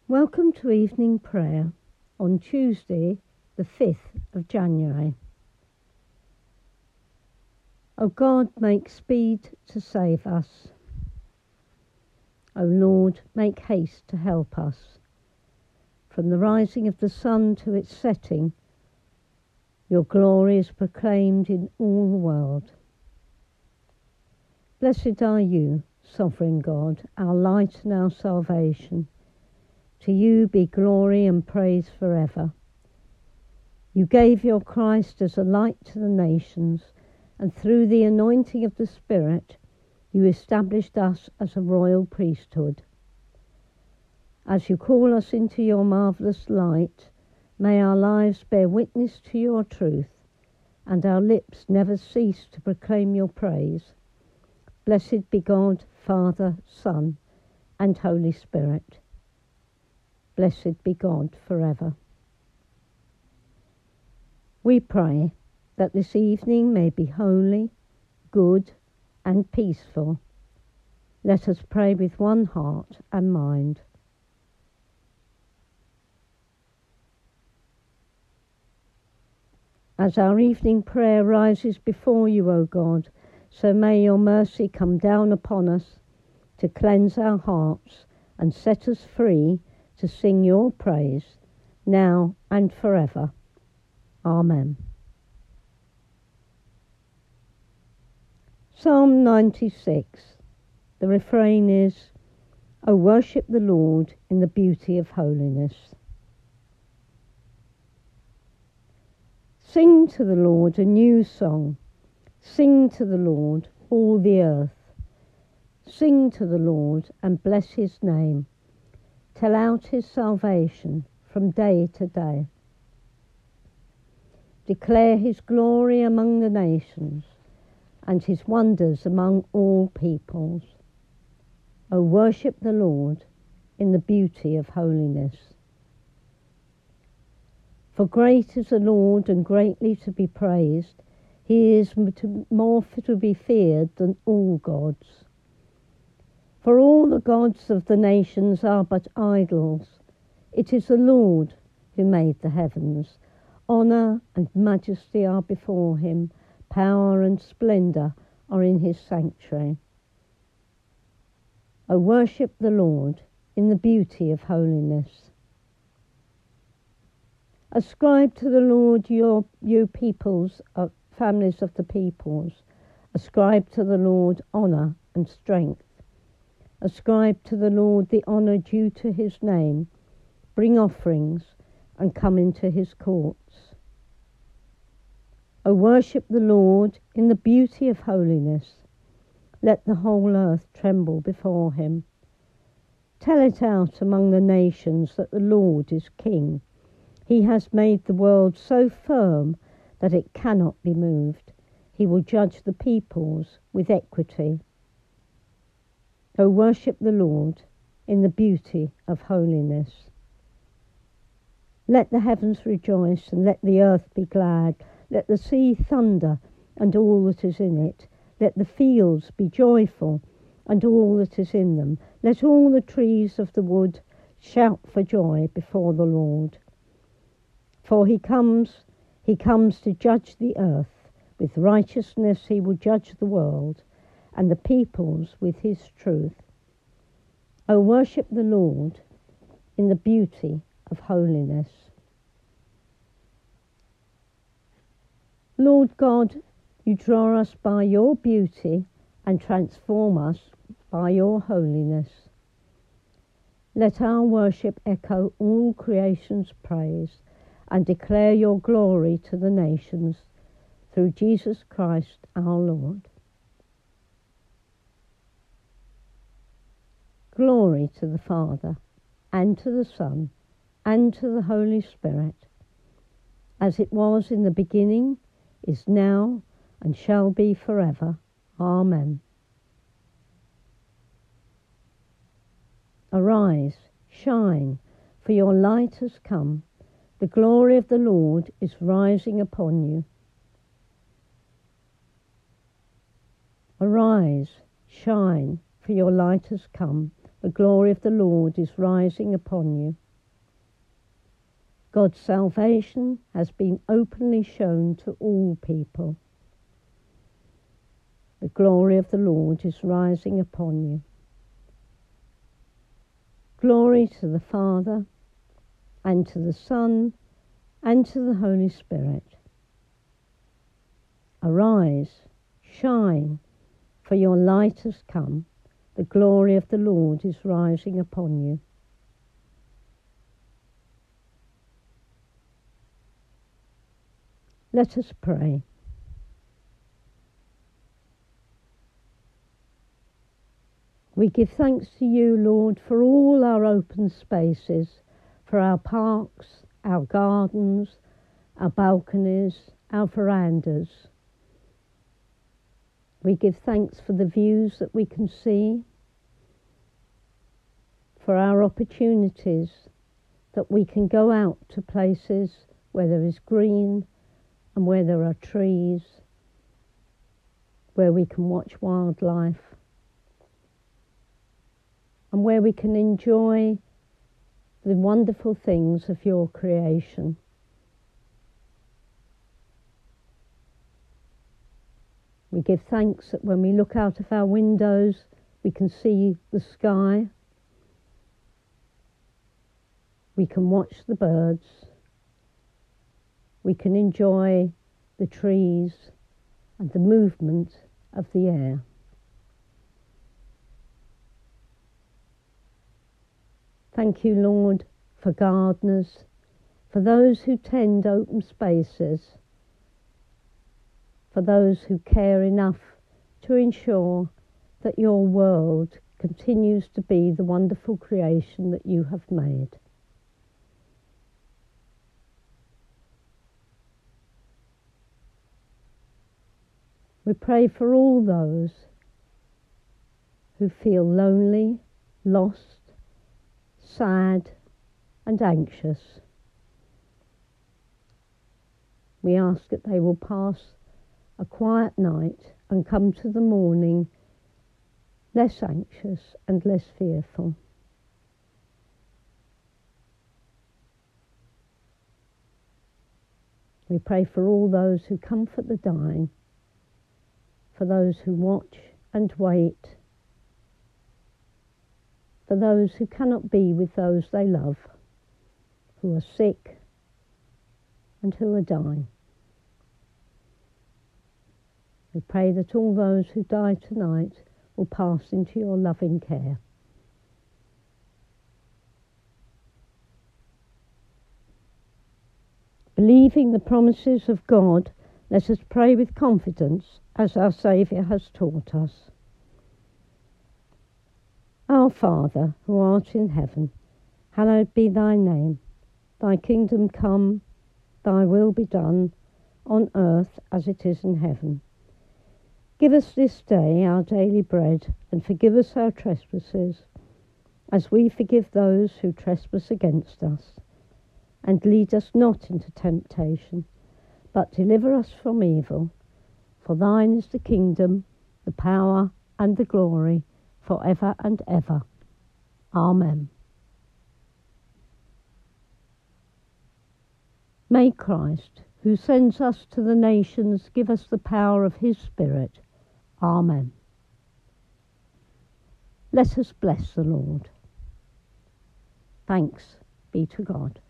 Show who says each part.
Speaker 1: Welcome to evening prayer on Tuesday, the 5th of January. O God, make speed to save us. O Lord, make haste to help us. From the rising of the sun to its setting, your glory is proclaimed in all the world. Blessed are you, sovereign God, our light and our salvation. To you be glory and praise forever. You gave your Christ as a light to the nations, and through the anointing of the Spirit, you established us as a royal priesthood. As you call us into your marvellous light, may our lives bear witness to your truth, and our lips never cease to proclaim your praise. Blessed be God, Father, Son, and Holy Spirit. Blessed be God forever. We pray that this evening may be holy, good, and peaceful. Let us pray with one heart and mind. As our evening prayer rises before you, O God, so may your mercy come down upon us to cleanse our hearts and set us free to sing your praise, now and forever. Amen. Psalm 96. The refrain is, O worship the Lord in the beauty of holiness. Sing to the Lord a new song. Sing to the Lord, all the earth. Sing to the Lord and bless his name. Tell out his salvation from day to day. Declare his glory among the nations and his wonders among all peoples. O worship the Lord in the beauty of holiness. For great is the Lord and greatly to be praised. He is more to be feared than all gods. For all the gods of the nations are but idols. It is the Lord who made the heavens. Honour and majesty are before him. Power and splendour are in his sanctuary. O worship the Lord in the beauty of holiness. Ascribe to the Lord you peoples, families of the peoples. Ascribe to the Lord honour and strength. Ascribe to the Lord the honour due to his name. Bring offerings and come into his courts. O worship the Lord in the beauty of holiness. Let the whole earth tremble before him. Tell it out among the nations that the Lord is King. He has made the world so firm that it cannot be moved. He will judge the peoples with equity. O worship the Lord in the beauty of holiness. Let the heavens rejoice and let the earth be glad. Let the sea thunder and all that is in it. Let the fields be joyful and all that is in them. Let all the trees of the wood shout for joy before the Lord. For he comes to judge the earth. With righteousness he will judge the world, and the peoples with his truth. O worship the Lord in the beauty of holiness. Lord God, you draw us by your beauty and transform us by your holiness. Let our worship echo all creation's praise and declare your glory to the nations through Jesus Christ our Lord. Glory to the Father, and to the Son, and to the Holy Spirit, as it was in the beginning, is now, and shall be forever. Amen. Arise, shine, for your light has come. The glory of the Lord is rising upon you. Arise, shine, for your light has come. the glory of the Lord is rising upon you. God's salvation has been openly shown to all people. The glory of the Lord is rising upon you. Glory to the Father, and to the Son, and to the Holy Spirit. Arise, shine, for your light has come. The glory of the Lord is rising upon you. Let us pray. We give thanks to you, Lord, for all our open spaces, for our parks, our gardens, our balconies, our verandas. We give thanks for the views that we can see, for our opportunities that we can go out to places where there is green and where there are trees, where we can watch wildlife, and where we can enjoy the wonderful things of your creation. We give thanks that when we look out of our windows, we can see the sky, we can watch the birds, we can enjoy the trees and the movement of the air. Thank you, Lord, for gardeners, for those who tend open spaces, for those who care enough to ensure that your world continues to be the wonderful creation that you have made. We pray for all those who feel lonely, lost, sad and anxious. We ask that they will pass a quiet night and come to the morning less anxious and less fearful. We pray for all those who comfort the dying, for those who watch and wait, for those who cannot be with those they love, who are sick and who are dying. We pray that all those who die tonight will pass into your loving care. Believing the promises of God, let us pray with confidence as our Saviour has taught us. Our Father, who art in heaven, hallowed be thy name. Thy kingdom come, thy will be done, on earth as it is in heaven. Give us this day our daily bread, and forgive us our trespasses, as we forgive those who trespass against us. And lead us not into temptation, but deliver us from evil. For thine is the kingdom, the power, and the glory, forever and ever. Amen. May Christ, who sends us to the nations, give us the power of his Spirit. Amen. Let us bless the Lord. Thanks be to God.